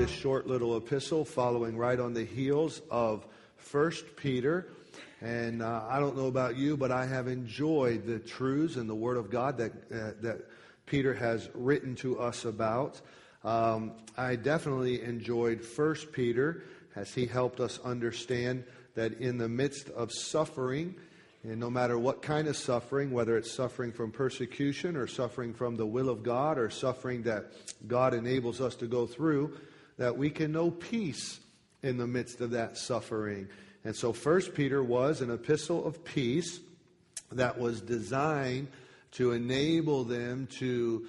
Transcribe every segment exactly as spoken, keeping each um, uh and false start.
this short little epistle following right on the heels of First Peter. And uh, I don't know about you, but I have enjoyed the truths and the Word of God that uh, that Peter has written to us about. Um, I definitely enjoyed First Peter as he helped us understand that in the midst of suffering, and no matter what kind of suffering, whether it's suffering from persecution or suffering from the will of God or suffering that God enables us to go through, that we can know peace in the midst of that suffering. And so First Peter was an epistle of peace that was designed to enable them to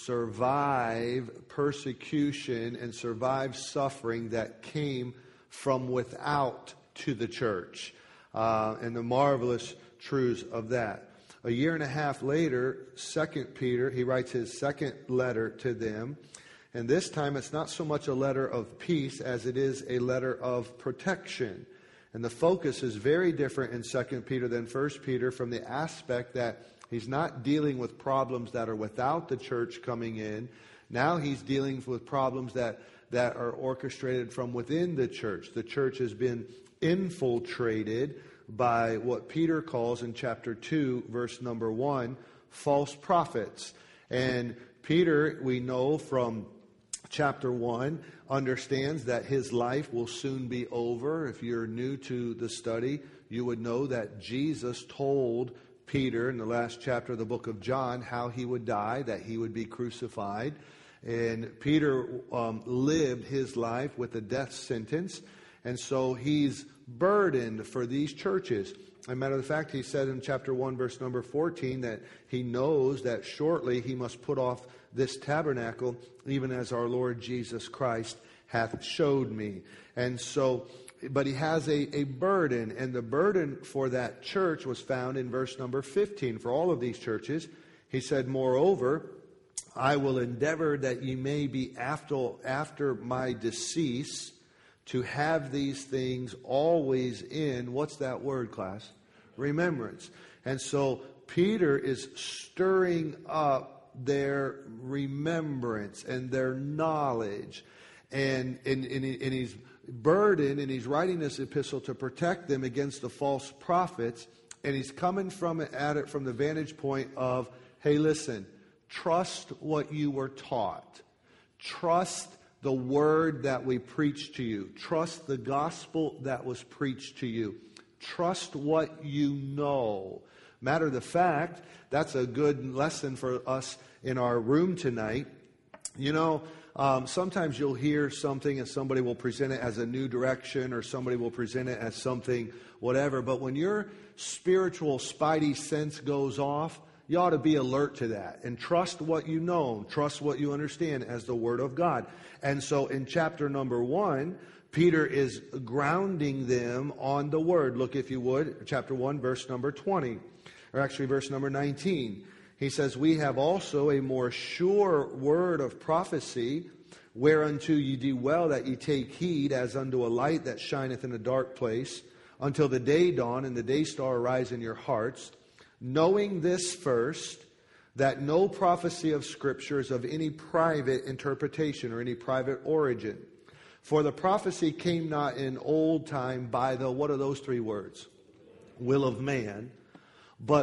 survive persecution and survive suffering that came from without to the church. Uh, and the marvelous truths of that. A year and a half later, Second Peter, he writes his second letter to them. And this time it's not so much a letter of peace as it is a letter of protection. And the focus is very different in Second Peter than First Peter from the aspect that he's not dealing with problems that are without the church coming in. Now he's dealing with problems that, that are orchestrated from within the church. The church has been infiltrated by what Peter calls in chapter two, verse number one, false prophets. And Peter, we know from chapter one, understands that his life will soon be over. If you're new to the study, you would know that Jesus told Peter in the last chapter of the book of John how he would die, that he would be crucified. And Peter um, lived his life with a death sentence. And so he's burdened for these churches. As a matter of fact, he said in chapter one, verse number fourteen, that he knows that shortly he must put off this tabernacle, even as our Lord Jesus Christ hath showed me. And so, but he has a, a burden, and the burden for that church was found in verse number fifteen. For all of these churches, he said, moreover, I will endeavor that ye may be after, after my decease, to have these things always in, what's that word, class? Remembrance. And so Peter is stirring up their remembrance and their knowledge. And, and, and, he, and he's burdened, and he's writing this epistle to protect them against the false prophets. And he's coming from it, at it from the vantage point of, hey, listen, trust what you were taught. Trust the word that we preach to you. Trust the gospel that was preached to you. Trust what you know. Matter of the fact, that's a good lesson for us in our room tonight. You know, um, sometimes you'll hear something and somebody will present it as a new direction, or somebody will present it as something whatever. But when your spiritual spidey sense goes off, you ought to be alert to that and trust what you know, trust what you understand as the Word of God. And so in chapter number one, Peter is grounding them on the Word. Look, if you would, chapter one, verse number twenty, or actually verse number nineteen. He says, we have also a more sure word of prophecy, whereunto ye do well that ye take heed, as unto a light that shineth in a dark place, until the day dawn and the day star arise in your hearts. Knowing this first, that no prophecy of Scripture is of any private interpretation or any private origin. For the prophecy came not in old time by the, what are those three words? Will of man. But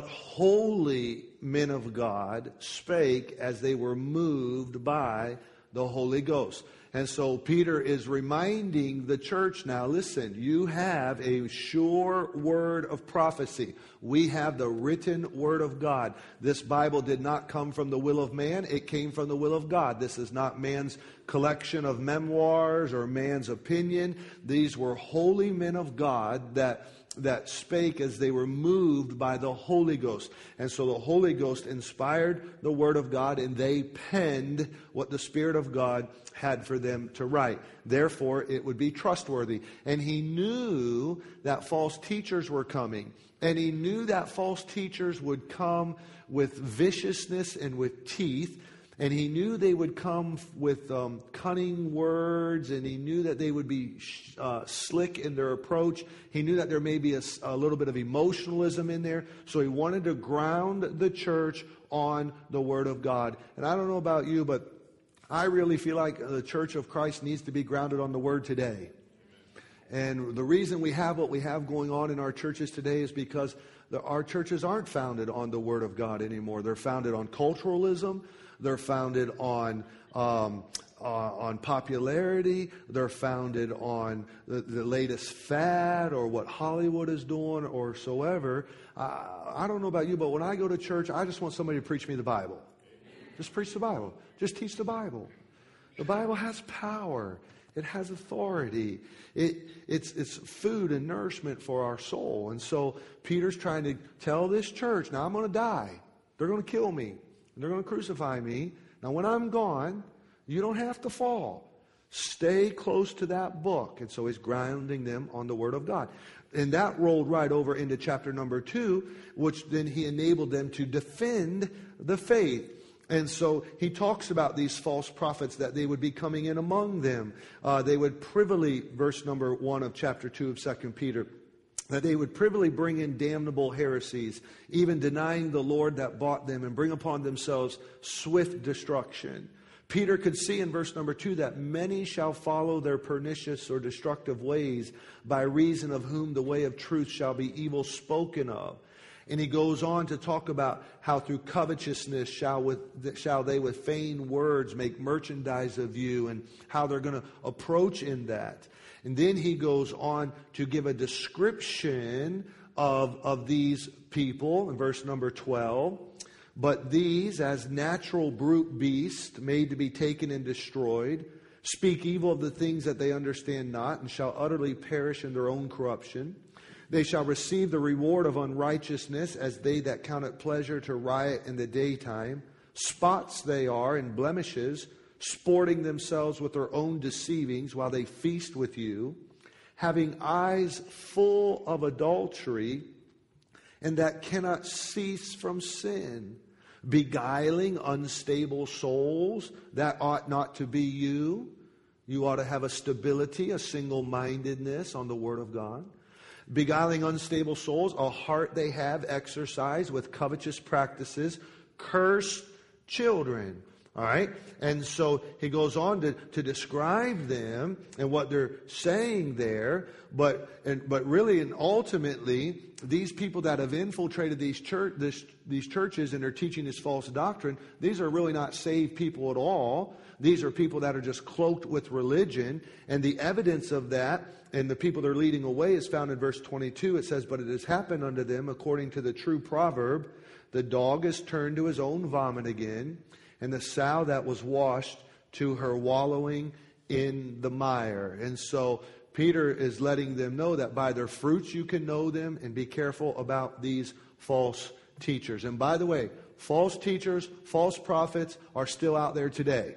holy men of God spake as they were moved by the Holy Ghost. And so Peter is reminding the church now, listen, you have a sure word of prophecy. We have the written word of God. This Bible did not come from the will of man. It came from the will of God. This is not man's collection of memoirs or man's opinion. These were holy men of God that that spake as they were moved by the Holy Ghost. And so the Holy Ghost inspired the Word of God, and they penned what the Spirit of God had for them to write. Therefore, it would be trustworthy. And he knew that false teachers were coming. And he knew that false teachers would come with viciousness and with teeth. And he knew they would come with um, cunning words, and he knew that they would be uh, slick in their approach. He knew that there may be a, a little bit of emotionalism in there. So he wanted to ground the church on the Word of God. And I don't know about you, but I really feel like the Church of Christ needs to be grounded on the Word today. And the reason we have what we have going on in our churches today is because the, our churches aren't founded on the Word of God anymore. They're founded on culturalism. They're founded on um, uh, on popularity. They're founded on the, the latest fad or what Hollywood is doing or so ever. Uh, I don't know about you, but when I go to church, I just want somebody to preach me the Bible. Just preach the Bible. Just teach the Bible. The Bible has power. It has authority. It, it's, it's food and nourishment for our soul. And so Peter's trying to tell this church, now I'm going to die. They're going to kill me. They're going to crucify me. Now when I'm gone, you don't have to fall. Stay close to that book. And so he's grounding them on the Word of God. And that rolled right over into chapter number two, which then he enabled them to defend the faith. And so he talks about these false prophets, that they would be coming in among them. Uh, they would privily, verse number one of chapter two of Second Peter, that they would privily bring in damnable heresies, even denying the Lord that bought them, and bring upon themselves swift destruction. Peter could see in verse number two that many shall follow their pernicious or destructive ways, by reason of whom the way of truth shall be evil spoken of. And he goes on to talk about how through covetousness shall with shall they with vain words make merchandise of you, and how they're going to approach in that. And then he goes on to give a description of, of these people in verse number twelve. But these, as natural brute beasts, made to be taken and destroyed, speak evil of the things that they understand not, and shall utterly perish in their own corruption. They shall receive the reward of unrighteousness, as they that count it pleasure to riot in the daytime. Spots they are and blemishes, sporting themselves with their own deceivings while they feast with you, having eyes full of adultery, and that cannot cease from sin, beguiling unstable souls. That ought not to be you. You ought to have a stability, a single-mindedness on the Word of God. Beguiling unstable souls, a heart they have exercised with covetous practices, cursed children. All right? And so he goes on to, to describe them and what they're saying there. But and, but really and ultimately, these people that have infiltrated these church this, these churches and are teaching this false doctrine, these are really not saved people at all. These are people that are just cloaked with religion. And the evidence of that and the people they're leading away is found in verse twenty-two. It says, "But it has happened unto them according to the true proverb, the dog is turned to his own vomit again, and the sow that was washed to her wallowing in the mire." And so Peter is letting them know that by their fruits you can know them, and be careful about these false teachers. And by the way, false teachers, false prophets are still out there today.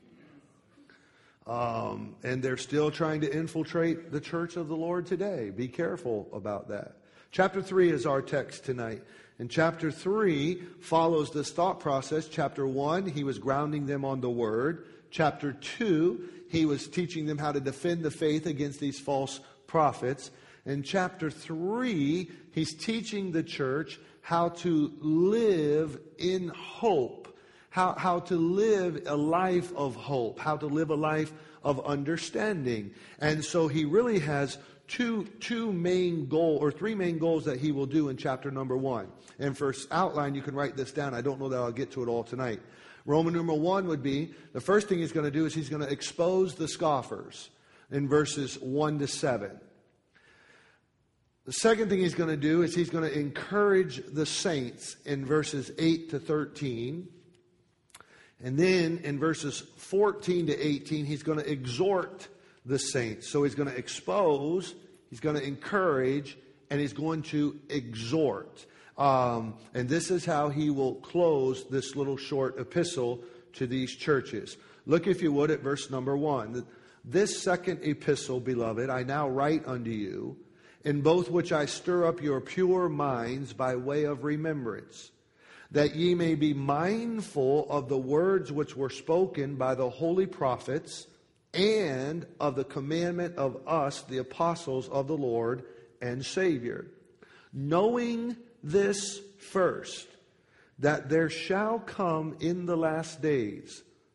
Um, and they're still trying to infiltrate the church of the Lord today. Be careful about that. Chapter three is our text tonight. And chapter three follows this thought process. Chapter one, he was grounding them on the Word. Chapter two, he was teaching them how to defend the faith against these false prophets. In chapter three, he's teaching the church how to live in hope. How, how to live a life of hope, how to live a life of understanding. And so he really has two, two main goals, or three main goals that he will do in chapter number one. And for outline, you can write this down. I don't know that I'll get to it all tonight. Roman numeral one would be, the first thing he's going to do is he's going to expose the scoffers in verses one to seven. The second thing he's going to do is he's going to encourage the saints in verses eight to thirteen. And then in verses fourteen to eighteen, he's going to exhort the saints. So he's going to expose, he's going to encourage, and he's going to exhort. Um, and this is how he will close this little short epistle to these churches. Look, if you would, at verse number one. "This second epistle, beloved, I now write unto you, in both which I stir up your pure minds by way of remembrance, that ye may be mindful of the words which were spoken by the holy prophets, and of the commandment of us, the apostles of the Lord and Savior. Knowing this first, that there shall come in the last days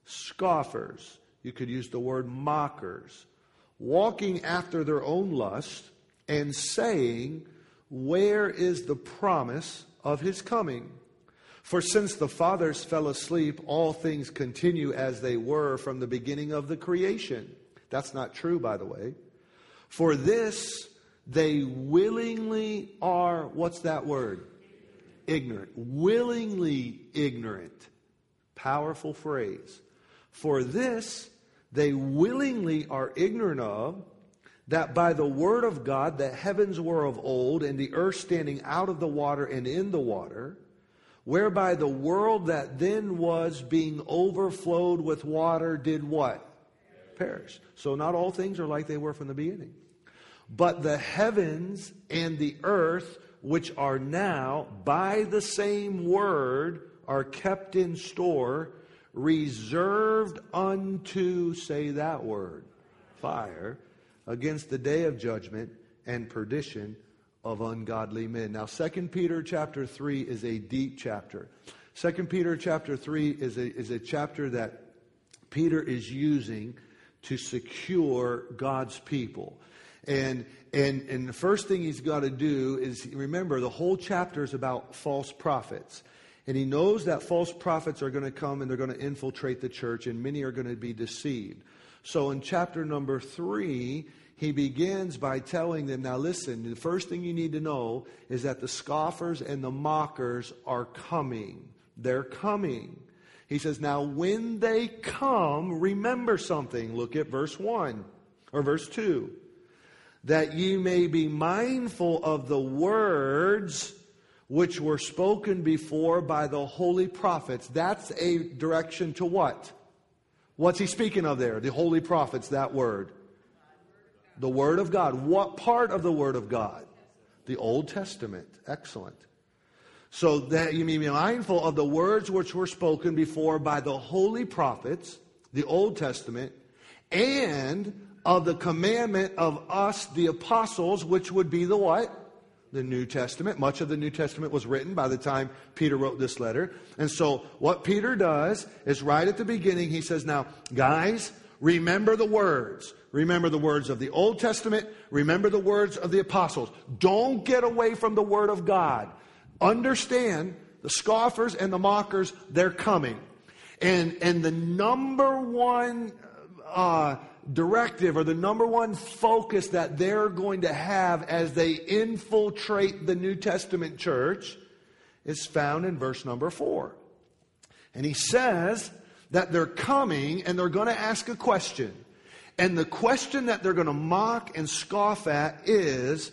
scoffers. You could use the word mockers. Walking after their own lust and saying, where is the promise of his coming? For since the fathers fell asleep, all things continue as they were from the beginning of the creation. That's not true, by the way. For this they willingly are, what's that word? Ignorant. Willingly ignorant. Powerful phrase. For this they willingly are ignorant of, that by the word of God the heavens were of old, and the earth standing out of the water and in the water, whereby the world that then was being overflowed with water did what? Perish. So not all things are like they were from the beginning. But the heavens and the earth, which are now by the same word, are kept in store, reserved unto, say that word, fire, against the day of judgment and perdition of ungodly men. Now, Second Peter chapter three is a deep chapter. Second Peter chapter three is a, is a chapter that Peter is using to secure God's people. And, and, and the first thing he's got to do is, remember, the whole chapter is about false prophets. And he knows that false prophets are going to come and they're going to infiltrate the church, and many are going to be deceived. So in chapter number three, he begins by telling them, now listen, the first thing you need to know is that the scoffers and the mockers are coming. They're coming. He says, now when they come, remember something. Look at verse one or verse two. That ye may be mindful of the words which were spoken before by the holy prophets. That's a direction to what? What's he speaking of there? The holy prophets, that word. The Word of God. What part of the Word of God? The Old Testament. Excellent. So that you may be mindful of the words which were spoken before by the holy prophets, the Old Testament, and of the commandment of us, the apostles, which would be the what? The New Testament. Much of the New Testament was written by the time Peter wrote this letter. And so what Peter does is right at the beginning, he says, now, guys, remember the words. Remember the words of the Old Testament. Remember the words of the apostles. Don't get away from the Word of God. Understand the scoffers and the mockers, they're coming. And, and the number one uh, directive or the number one focus that they're going to have as they infiltrate the New Testament church is found in verse number four. And he says that they're coming and they're going to ask a question. And the question that they're going to mock and scoff at is,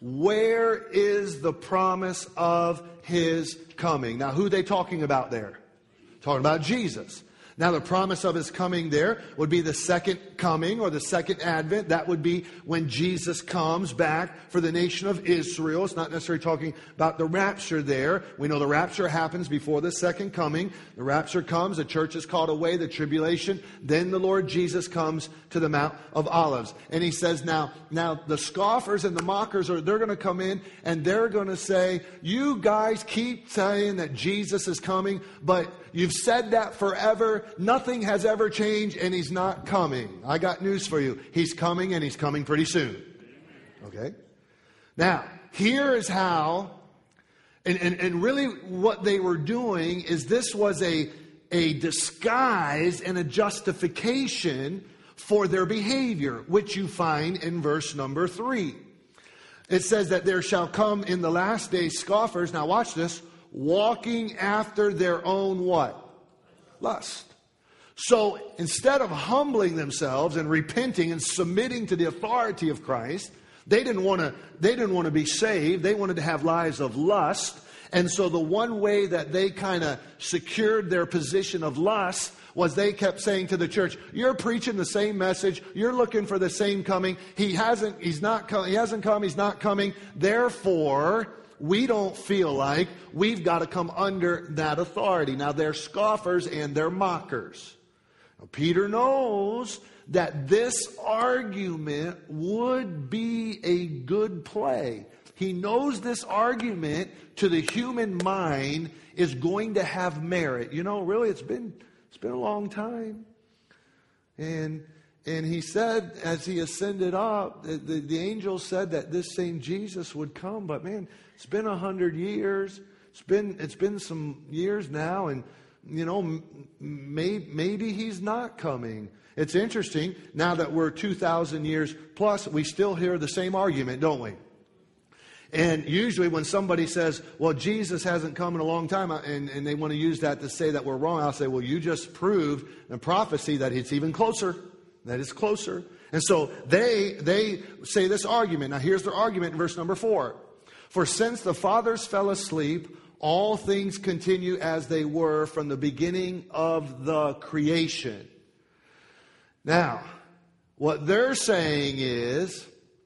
where is the promise of his coming? Now, who are they talking about there? Talking about Jesus. Now, the promise of his coming there would be the second coming or the second advent. That would be when Jesus comes back for the nation of Israel. It's not necessarily talking about the rapture there. We know the rapture happens before the second coming. The rapture comes, the church is called away, the tribulation. Then the Lord Jesus comes to the Mount of Olives. And he says, now, now the scoffers and the mockers, are they're going to come in and they're going to say, you guys keep saying that Jesus is coming, but you've said that forever. Nothing has ever changed, and he's not coming. I got news for you. He's coming, and he's coming pretty soon. Okay? Now, here is how, and, and, and really what they were doing is this was a, a disguise and a justification for their behavior, which you find in verse number three. It says that there shall come in the last days scoffers, now watch this, walking after their own what? Lust. So instead of humbling themselves and repenting and submitting to the authority of Christ, they didn't want to, they didn't want to be saved. They wanted to have lives of lust. And so the one way that they kind of secured their position of lust was they kept saying to the church, you're preaching the same message. You're looking for the same coming. He hasn't, he's not come, he hasn't come, he's not coming. Therefore, we don't feel like we've got to come under that authority. Now, they're scoffers and they're mockers. Now, Peter knows that this argument would be a good play. He knows this argument to the human mind is going to have merit. You know, really, it's been It's been a long time. And and he said, as he ascended up, the, the, the angel said that this same Jesus would come. But man, it's been a hundred years. It's been it's been some years now, and you know, may, maybe he's not coming. It's interesting, now that we're two thousand years plus, we still hear the same argument, don't we? And usually when somebody says, well, Jesus hasn't come in a long time, and, and they want to use that to say that we're wrong, I'll say, well, you just proved in prophecy that it's even closer. That it's closer. And so they they say this argument. Now here's their argument in verse number four. For since the fathers fell asleep, all things continue as they were from the beginning of the creation. Now, what they're saying is,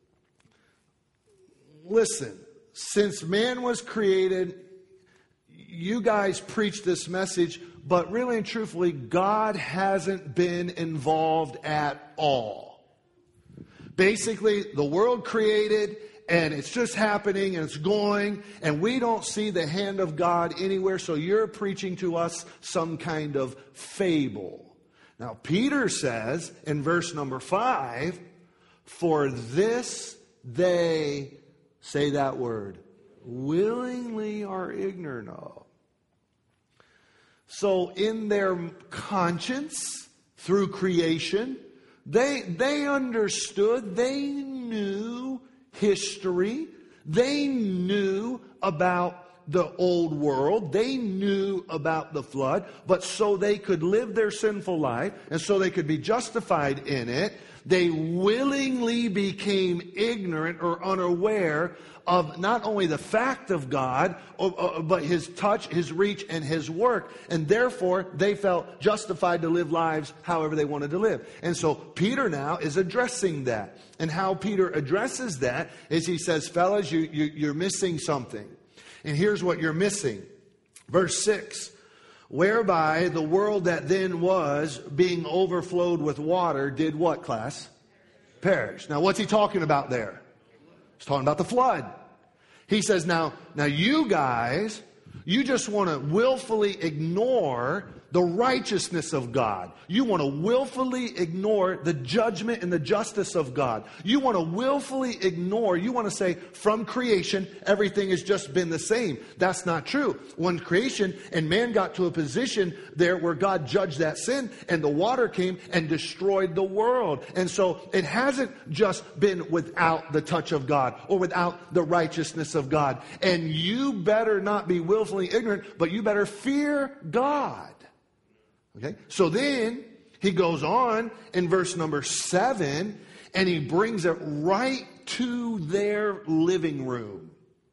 listen, since man was created, you guys preach this message, but really and truthfully, God hasn't been involved at all. Basically, the world created, and it's just happening, and it's going, and we don't see the hand of God anywhere, so you're preaching to us some kind of fable. Now, Peter says in verse number five, for this they, say that word, willingly are ignorant of. So in their conscience, through creation, they, they understood, they knew history, they knew about the old world, they knew about the flood, but so they could live their sinful life, and so they could be justified in it, they willingly became ignorant or unaware of not only the fact of God, but His touch, His reach, and His work. And therefore, they felt justified to live lives however they wanted to live. And so Peter now is addressing that. And how Peter addresses that is he says, fellas, you, you, you're missing something. And here's what you're missing. Verse six. Whereby the world that then was, being overflowed with water, did what, class? Perish. Now, what's he talking about there? He's talking about the flood. He says, now, now you guys, you just want to willfully ignore the righteousness of God. You want to willfully ignore the judgment and the justice of God. You want to willfully ignore, you want to say, from creation, everything has just been the same. That's not true. When creation and man got to a position there where God judged that sin, and the water came and destroyed the world. And so it hasn't just been without the touch of God or without the righteousness of God. And you better not be willfully ignorant, but you better fear God. Okay, so then he goes on in verse number seven, and he brings it right to their living room.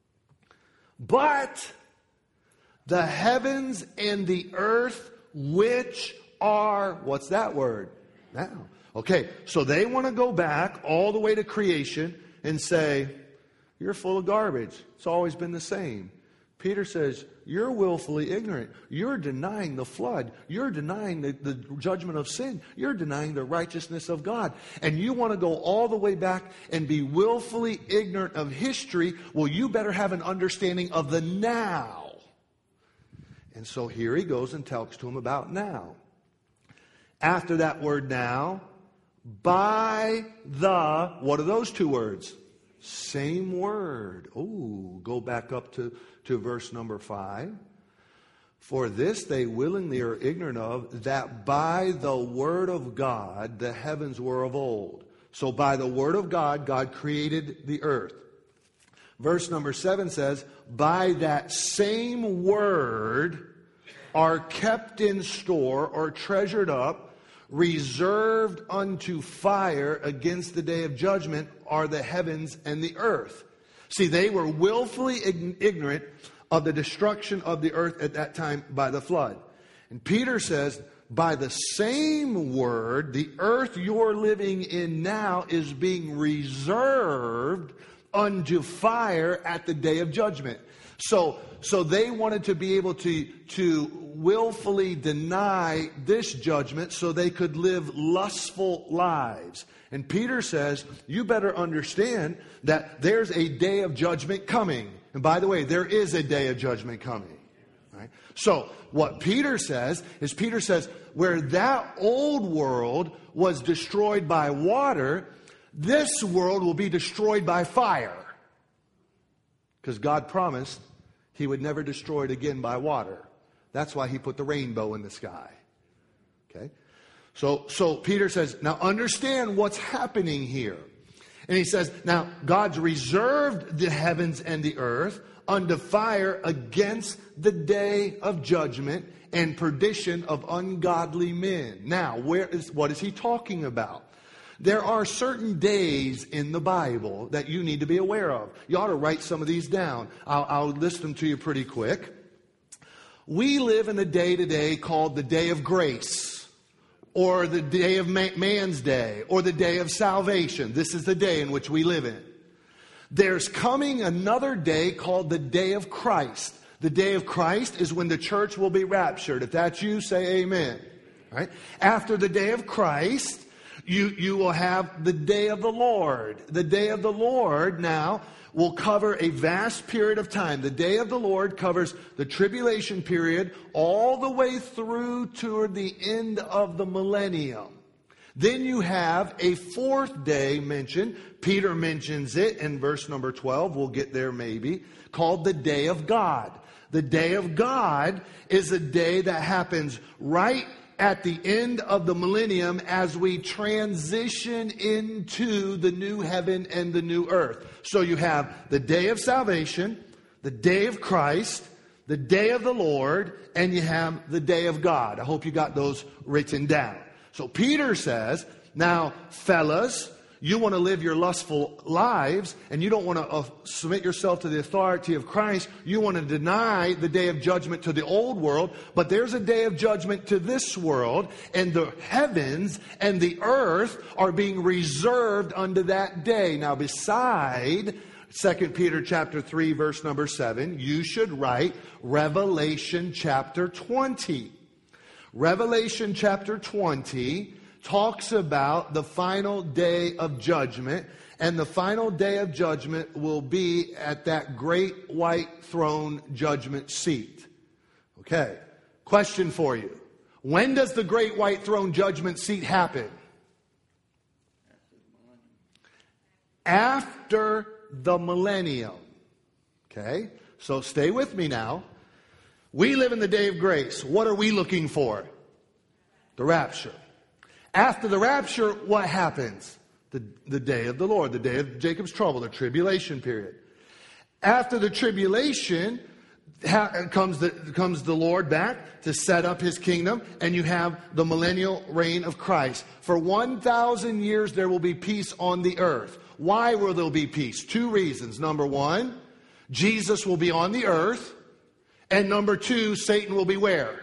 But the heavens and the earth, which are, what's that word? Now. Okay, so they want to go back all the way to creation and say, you're full of garbage. It's always been the same. Peter says, you're willfully ignorant. You're denying the flood. You're denying the, the judgment of sin. You're denying the righteousness of God. And you want to go all the way back and be willfully ignorant of history. Well, you better have an understanding of the now. And so here he goes and talks to him about now. After that word now, by the, what are those two words? Same word. Oh, go back up to, to verse number five. For this they willingly are ignorant of, that by the word of God the heavens were of old. So by the word of God, God created the earth. Verse number seven says, by that same word are kept in store or treasured up, reserved unto fire against the day of judgment, are the heavens and the earth. See, they were willfully ignorant of the destruction of the earth at that time by the flood. And Peter says, by the same word, the earth you're living in now is being reserved unto fire at the day of judgment. So, so they wanted to be able to, to willfully deny this judgment so they could live lustful lives. And Peter says, you better understand that there's a day of judgment coming. And by the way, there is a day of judgment coming. All Right? So what Peter says is Peter says where that old world was destroyed by water, this world will be destroyed by fire. Because God promised he would never destroy it again by water. That's why he put the rainbow in the sky. Okay? So, so Peter says, now understand what's happening here. And he says, now God's reserved the heavens and the earth unto fire against the day of judgment and perdition of ungodly men. Now, where is what is he talking about? There are certain days in the Bible that you need to be aware of. You ought to write some of these down. I'll, I'll list them to you pretty quick. We live in a day today called the Day of Grace, or the Day of Man's Day, or the Day of Salvation. This is the day in which we live in. There's coming another day called the Day of Christ. The Day of Christ is when the church will be raptured. If that's you, say amen. All right? After the Day of Christ, you, you will have the Day of the Lord. The Day of the Lord now will cover a vast period of time. The Day of the Lord covers the tribulation period all the way through toward the end of the millennium. Then you have a fourth day mentioned. Peter mentions it in verse number twelve. We'll get there maybe. Called the Day of God. The Day of God is a day that happens right at the end of the millennium as we transition into the new heaven and the new earth. So you have the Day of Salvation, the Day of Christ, the Day of the Lord, and you have the Day of God. I hope you got those written down. So Peter says, now, fellas, you want to live your lustful lives, and you don't want to uh, submit yourself to the authority of Christ. You want to deny the day of judgment to the old world, but there's a day of judgment to this world, and the heavens and the earth are being reserved unto that day. Now, beside Second Peter chapter three, verse number seven, you should write Revelation chapter twenty. Revelation chapter twenty talks about the final day of judgment, and the final day of judgment will be at that great white throne judgment seat. Okay, question for you. When does the great white throne judgment seat happen? After the millennium. Okay, so stay with me now. We live in the day of grace. What are we looking for? The rapture. After the rapture, what happens? The, the day of the Lord, the day of Jacob's trouble, the tribulation period. After the tribulation ha- comes, the, comes the Lord back to set up his kingdom, and you have the millennial reign of Christ. For one thousand years there will be peace on the earth. Why will there be peace? Two reasons. Number one, Jesus will be on the earth. And number two, Satan will be where?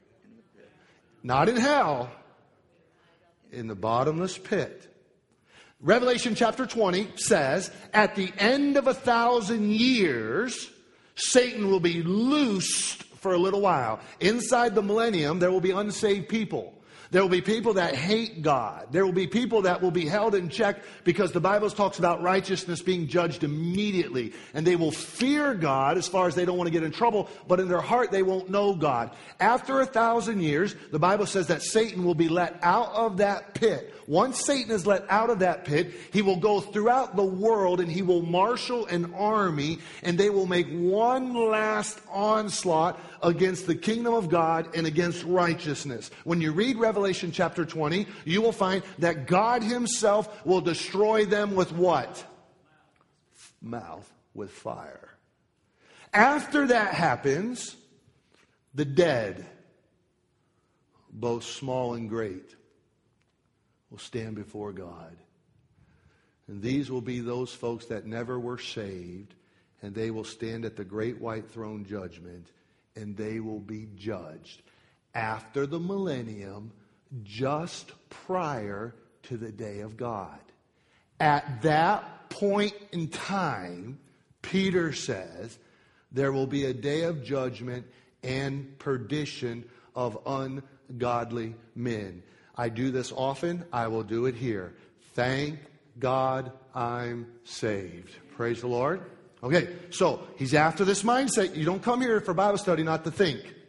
Not in hell. In the bottomless pit. Revelation chapter twenty says, at the end of a thousand years, Satan will be loosed for a little while. Inside the millennium, there will be unsaved people. There will be people that hate God. There will be people that will be held in check because the Bible talks about righteousness being judged immediately. And they will fear God as far as they don't want to get in trouble, but in their heart they won't know God. After a thousand years, the Bible says that Satan will be let out of that pit. Once Satan is let out of that pit, he will go throughout the world and he will marshal an army, and they will make one last onslaught against the kingdom of God and against righteousness. When you read Revelation chapter twenty, you will find that God himself will destroy them with what? Mouth, with fire. After that happens, the dead, both small and great, will stand before God. And these will be those folks that never were saved, and they will stand at the great white throne judgment, and they will be judged after the millennium, just prior to the day of God. At that point in time, Peter says, there will be a day of judgment and perdition of ungodly men. I do this often. I will do it here. Thank God I'm saved. Praise the Lord. Okay, so he's after this mindset. You don't come here for Bible study not to think.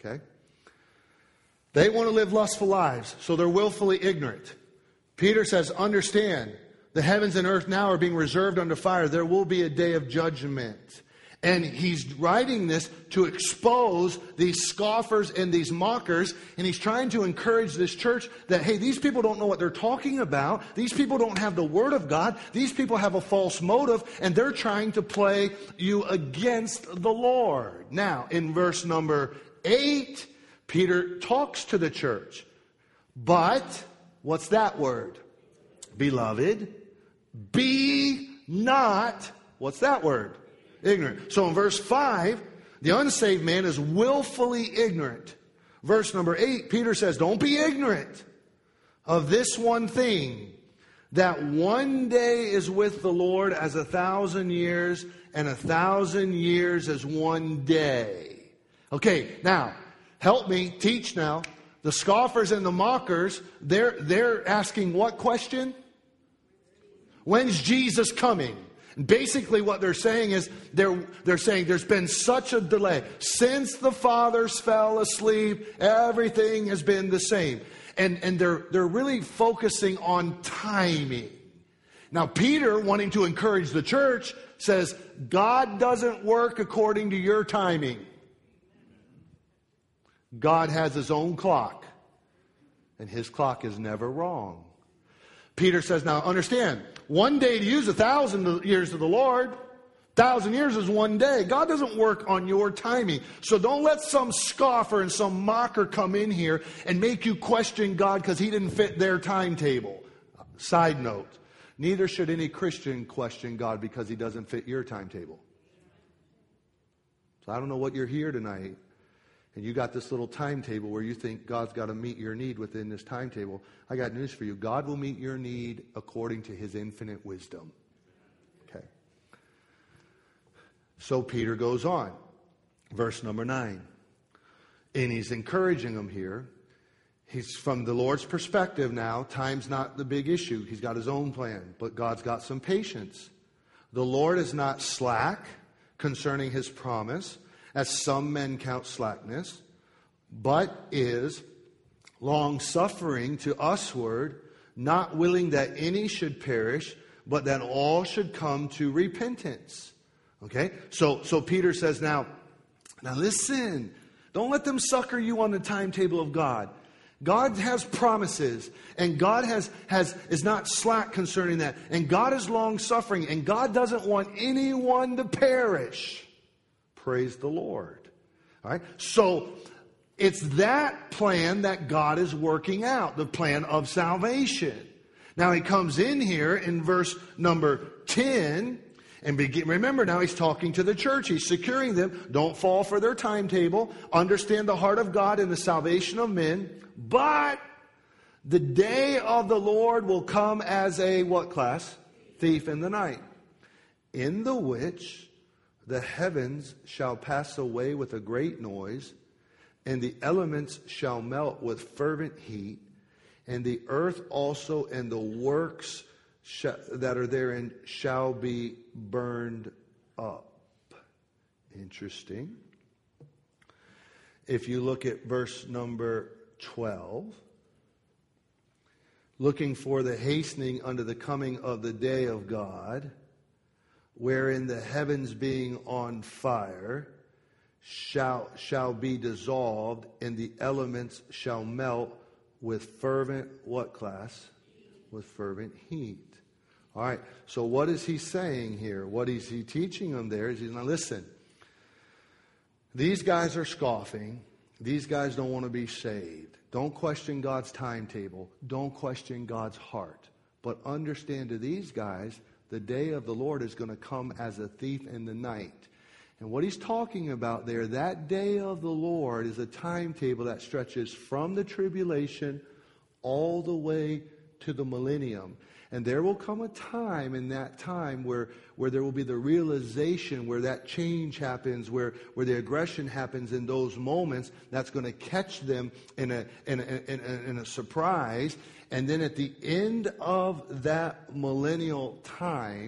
Okay? They want to live lustful lives, so they're willfully ignorant. Peter says, understand, the heavens and earth now are being reserved unto fire. There will be a day of judgment. And he's writing this to expose these scoffers and these mockers. And he's trying to encourage this church that, hey, these people don't know what they're talking about. These people don't have the Word of God. These people have a false motive. And they're trying to play you against the Lord. Now, in verse number eight, Peter talks to the church. But, what's that word? Beloved, be not, what's that word? Ignorant. So in verse five, the unsaved man is willfully ignorant. Verse number eight, Peter says, don't be ignorant of this one thing, that one day is with the Lord as a thousand years, and a thousand years as one day. Okay, now, help me, teach now. The scoffers and the mockers, they're, they're asking what question? When's Jesus coming? And basically what they're saying is, they're, they're saying there's been such a delay. Since the fathers fell asleep, everything has been the same. And, and they're, they're really focusing on timing. Now Peter, wanting to encourage the church, says, God doesn't work according to your timing. God has His own clock. And His clock is never wrong. Peter says, now understand, one day to you is a thousand years to the Lord. Thousand years is one day. God doesn't work on your timing. So don't let some scoffer and some mocker come in here and make you question God because He didn't fit their timetable. Side note, neither should any Christian question God because He doesn't fit your timetable. So I don't know what you're here tonight. And you got this little timetable where you think God's got to meet your need within this timetable. I got news for you. God will meet your need according to His infinite wisdom. Okay. So Peter goes on. Verse number nine. And he's encouraging them here. He's from the Lord's perspective now. Time's not the big issue. He's got His own plan. But God's got some patience. The Lord is not slack concerning His promise, as some men count slackness, but is long-suffering to usward, not willing that any should perish, but that all should come to repentance. Okay? So, so Peter says, now, now listen, don't let them sucker you on the timetable of God. God has promises, and God has, has is not slack concerning that, and God is long-suffering, and God doesn't want anyone to perish. Praise the Lord. All right. So it's that plan that God is working out, the plan of salvation. Now He comes in here in verse number ten, and begin, remember now He's talking to the church. He's securing them. Don't fall for their timetable. Understand the heart of God in the salvation of men. But the day of the Lord will come as a what class? Thief in the night. In the which the heavens shall pass away with a great noise, and the elements shall melt with fervent heat, and the earth also and the works sh- that are therein shall be burned up. Interesting. If you look at verse number twelve, looking for the hastening unto the coming of the day of God, wherein the heavens being on fire shall shall be dissolved, and the elements shall melt with fervent, what class? With fervent heat. All right, so what is he saying here? What is he teaching them there? Is he's now listen, these guys are scoffing. These guys don't want to be saved. Don't question God's timetable. Don't question God's heart. But understand to these guys, the day of the Lord is going to come as a thief in the night. And what he's talking about there, that day of the Lord is a timetable that stretches from the tribulation all the way to the millennium. And there will come a time in that time where, where there will be the realization, where that change happens, where, where the aggression happens in those moments. That's going to catch them in a, in a, in a, in a surprise. And then at the end of that millennial time,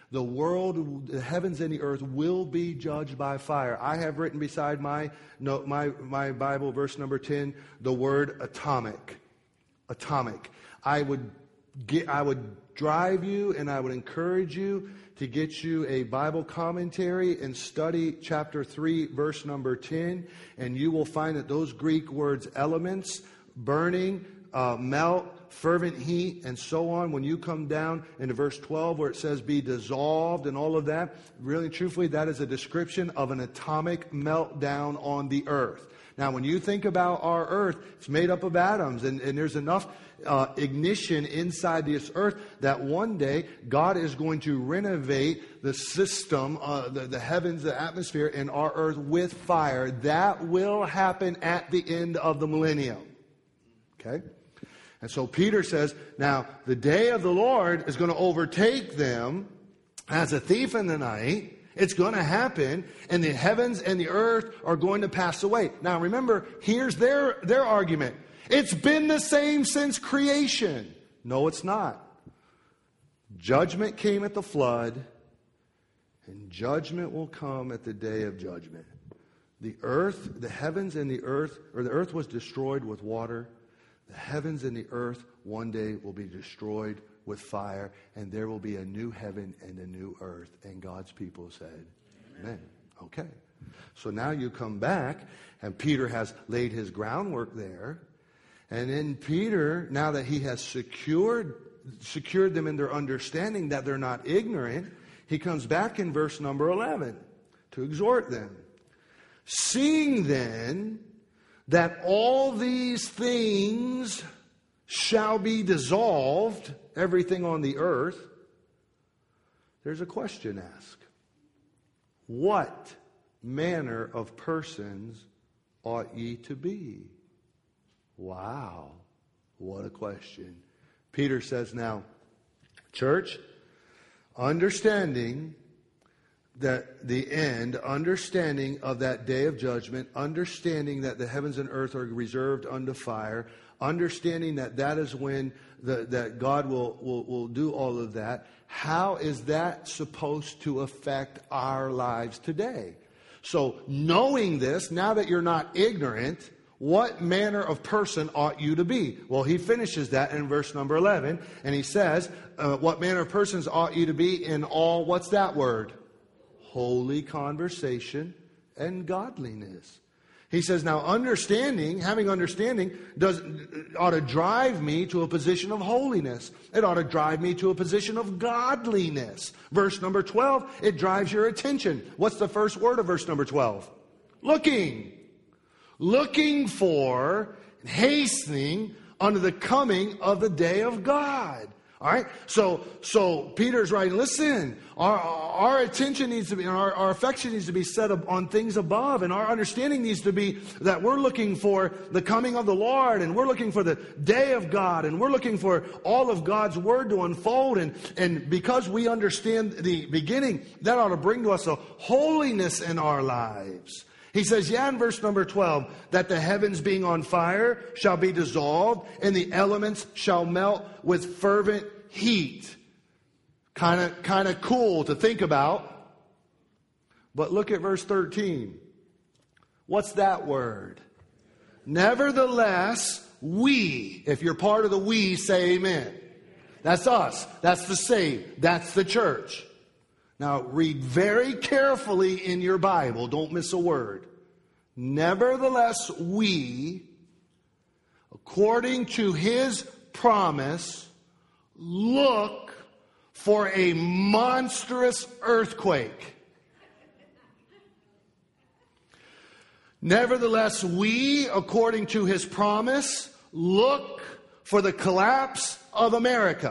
The world, the heavens and the earth will be judged by fire. I have written beside my no, my my Bible, verse number ten, the word atomic. Atomic. I would get, I would drive you and I would encourage you to get you a Bible commentary and study chapter three, verse number ten, and you will find that those Greek words, elements, burning, uh, melt, fervent heat, and so on, when you come down into verse twelve where it says be dissolved and all of that, really truthfully, that is a description of an atomic meltdown on the earth. Now, when you think about our earth, it's made up of atoms, and, and there's enough uh, ignition inside this earth that one day God is going to renovate the system, uh, the, the heavens, the atmosphere, and our earth with fire. That will happen at the end of the millennium. Okay? And so Peter says, now, the day of the Lord is going to overtake them as a thief in the night. It's going to happen, and the heavens and the earth are going to pass away. Now, remember, here's their, their argument. It's been the same since creation. No, it's not. Judgment came at the flood, and judgment will come at the day of judgment. The earth, the heavens and the earth, or the earth was destroyed with water. The heavens and the earth one day will be destroyed with fire, and there will be a new heaven and a new earth. And God's people said, Amen. Okay. So now you come back, and Peter has laid his groundwork there. And then Peter, now that he has secured, secured them in their understanding that they're not ignorant, he comes back in verse number eleven to exhort them. Seeing then that all these things shall be dissolved, everything on the earth, there's a question asked. What manner of persons ought ye to be? Wow, what a question. Peter says now, church, understanding that the end, understanding of that day of judgment, understanding that the heavens and earth are reserved unto fire, understanding that that is when the, that God will, will, will do all of that, how is that supposed to affect our lives today? So knowing this, now that you're not ignorant, what manner of person ought you to be? Well, he finishes that in verse number eleven, and he says, uh, what manner of persons ought you to be in all, what's that word? Holy conversation and godliness. He says, now understanding, having understanding, does ought to drive me to a position of holiness. It ought to drive me to a position of godliness. Verse number twelve, it drives your attention. What's the first word of verse number twelve? Looking. Looking for, hastening unto the coming of the day of God. All right, so so Peter's writing, listen, our our attention needs to be, our, our affection needs to be set up on things above, and our understanding needs to be that we're looking for the coming of the Lord, and we're looking for the day of God, and we're looking for all of God's word to unfold, and, and because we understand the beginning, that ought to bring to us a holiness in our lives. He says, yeah, in verse number twelve, that the heavens being on fire shall be dissolved, and the elements shall melt with fervent heat. Kind of kind of cool to think about. But look at verse thirteen. What's that word? Nevertheless, we, if you're part of the we, say amen. That's us. That's the saved. That's the church. Now, read very carefully in your Bible. Don't miss a word. Nevertheless, we, according to his promise, look for a monstrous earthquake. Nevertheless, we, according to his promise, look for the collapse of America.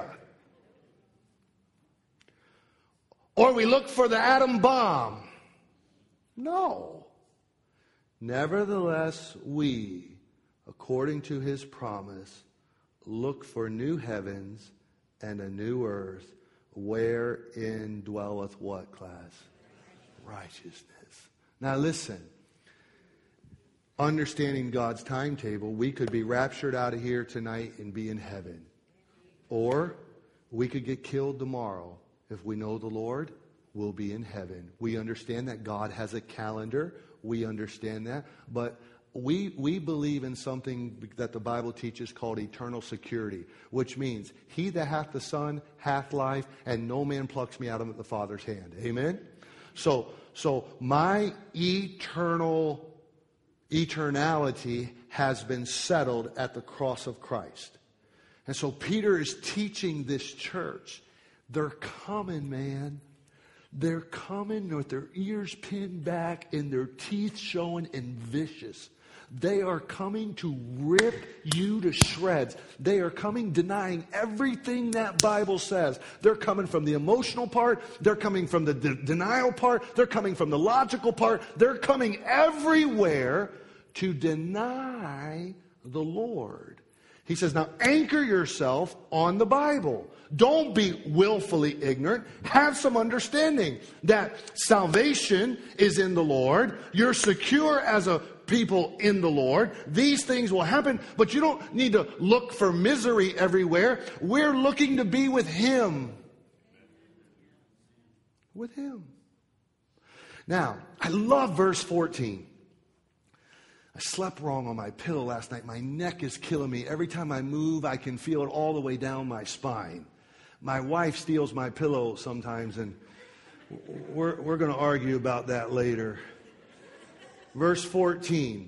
Or we look for the atom bomb. No. Nevertheless, we, according to his promise, look for new heavens and a new earth, wherein dwelleth what class? Righteousness. Now listen. Understanding God's timetable, we could be raptured out of here tonight and be in heaven. Or we could get killed tomorrow If we know the Lord, we'll be in heaven. We understand that God has a calendar. We understand that. But we we believe in something that the Bible teaches called eternal security, which means he that hath the Son hath life, and no man plucks me out of the Father's hand. Amen? So, so my eternal eternality has been settled at the cross of Christ. And so Peter is teaching this church. They're coming, man. They're coming with their ears pinned back and their teeth showing and vicious. They are coming to rip you to shreds. They are coming denying everything that Bible says. They're coming from the emotional part. They're coming from the de- denial part. They're coming from the logical part. They're coming everywhere to deny the Lord. He says, now anchor yourself on the Bible. Don't be willfully ignorant. Have some understanding that salvation is in the Lord. You're secure as a people in the Lord. These things will happen, but you don't need to look for misery everywhere. We're looking to be with Him. With Him. Now, I love verse fourteen. I slept wrong on my pillow last night. My neck is killing me. Every time I move, I can feel it all the way down my spine. My wife steals my pillow sometimes, and we're, we're going to argue about that later. Verse fourteen.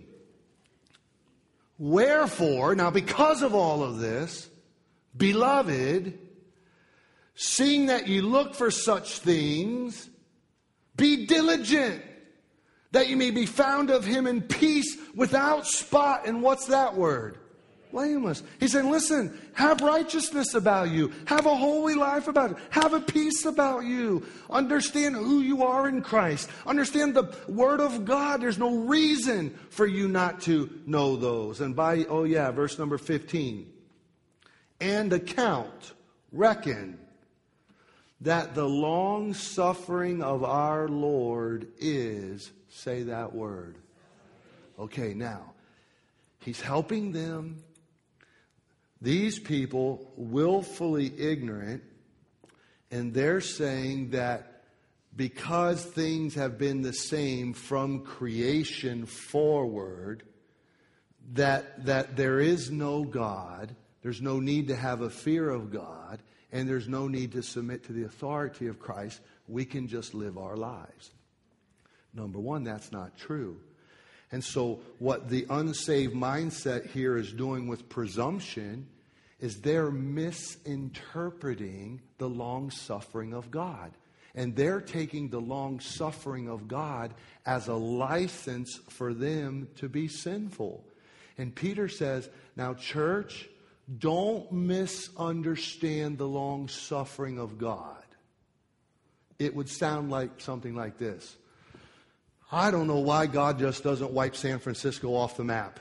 Wherefore, now because of all of this, beloved, seeing that you look for such things, be diligent, that you may be found of Him in peace, without spot. And what's that word? Blameless. He said, listen, have righteousness about you. Have a holy life about you. Have a peace about you. Understand who you are in Christ. Understand the Word of God. There's no reason for you not to know those. And by, oh yeah, verse number fifteen. And account, reckon, that the long suffering of our Lord is, say that word. Okay, now, He's helping them. These people, willfully ignorant, and they're saying that because things have been the same from creation forward, that, that there is no God, there's no need to have a fear of God, and there's no need to submit to the authority of Christ. We can just live our lives. Number one, that's not true. And so what the unsaved mindset here is doing with presumption is they're misinterpreting the long suffering of God. And they're taking the long suffering of God as a license for them to be sinful. And Peter says, now church, don't misunderstand the long suffering of God. It would sound like something like this. I don't know why God just doesn't wipe San Francisco off the map.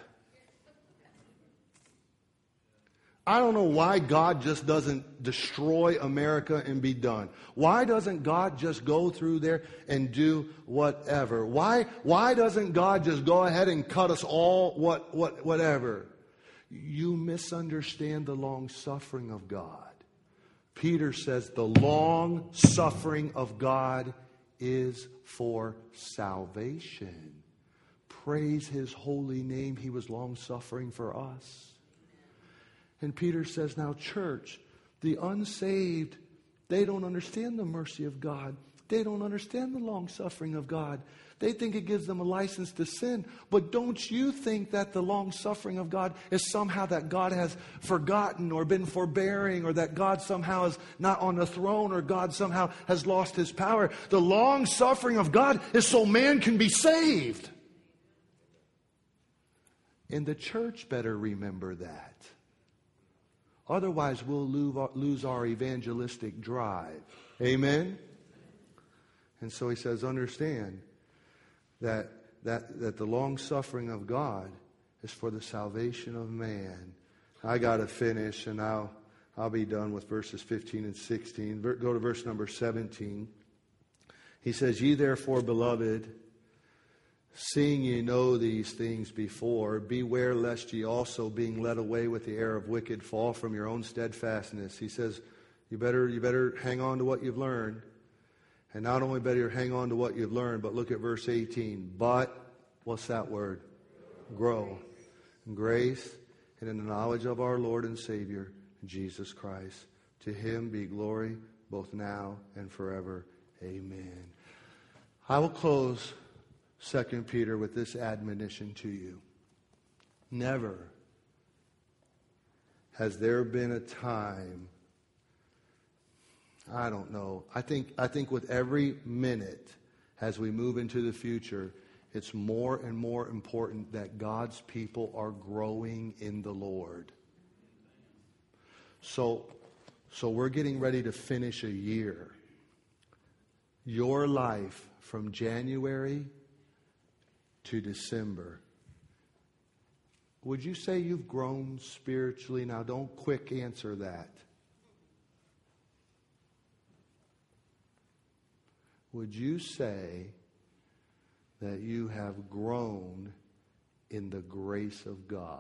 I don't know why God just doesn't destroy America and be done. Why doesn't God just go through there and do whatever? Why, why doesn't God just go ahead and cut us all what, what, whatever? You misunderstand the long suffering of God. Peter says the long suffering of God is for salvation. Praise His holy name. He was long suffering for us. And Peter says, now church, the unsaved, they don't understand the mercy of God. They don't understand the long suffering of God. They think it gives them a license to sin. But don't you think that the long suffering of God is somehow that God has forgotten or been forbearing, or that God somehow is not on the throne, or God somehow has lost His power. The long suffering of God is so man can be saved. And the church better remember that. Otherwise, we'll lose our evangelistic drive. Amen? And so he says, understand that, that, that the long suffering of God is for the salvation of man. I got to finish, and I'll, I'll be done with verses fifteen and sixteen. Go to verse number seventeen. He says, ye therefore, beloved, seeing ye know these things before, beware lest ye also, being led away with the air of wicked, fall from your own steadfastness. He says, You better, you better hang on to what you've learned. And not only better hang on to what you've learned, but look at verse eighteen. But, what's that word? Grow in grace and in the knowledge of our Lord and Savior, Jesus Christ. To him be glory both now and forever. Amen. I will close Second Peter with this admonition to you. Never has there been a time, I don't know, I think, I think with every minute as we move into the future, it's more and more important that God's people are growing in the Lord. So, so we're getting ready to finish a year. Your life from January to December, would you say you've grown spiritually? Now, don't quick answer that. Would you say that you have grown in the grace of God?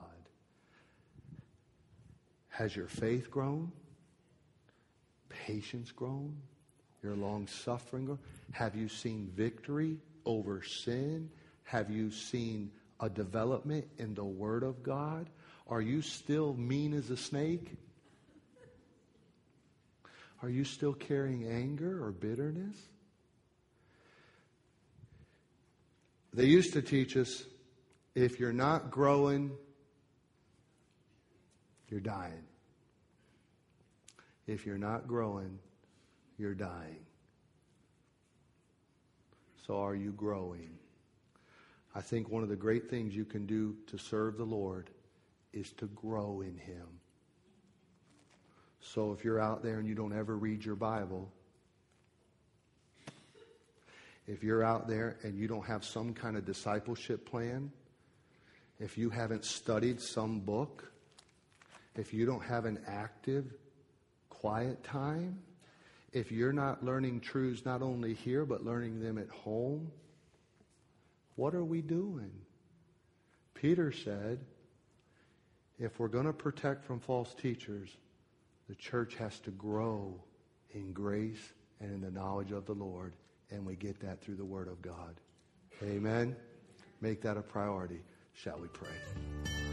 Has your faith grown? Patience grown? Your long suffering grown? Have you seen victory over sin? Have you seen a development in the Word of God? Are you still mean as a snake? Are you still carrying anger or bitterness? They used to teach us, if you're not growing, you're dying. If you're not growing, you're dying. So are you growing? I think one of the great things you can do to serve the Lord is to grow in Him. So if you're out there and you don't ever read your Bible, if you're out there and you don't have some kind of discipleship plan, if you haven't studied some book, if you don't have an active, quiet time, if you're not learning truths not only here but learning them at home, what are we doing? Peter said, if we're going to protect from false teachers, the church has to grow in grace and in the knowledge of the Lord. And we get that through the Word of God. Amen. Make that a priority. Shall we pray?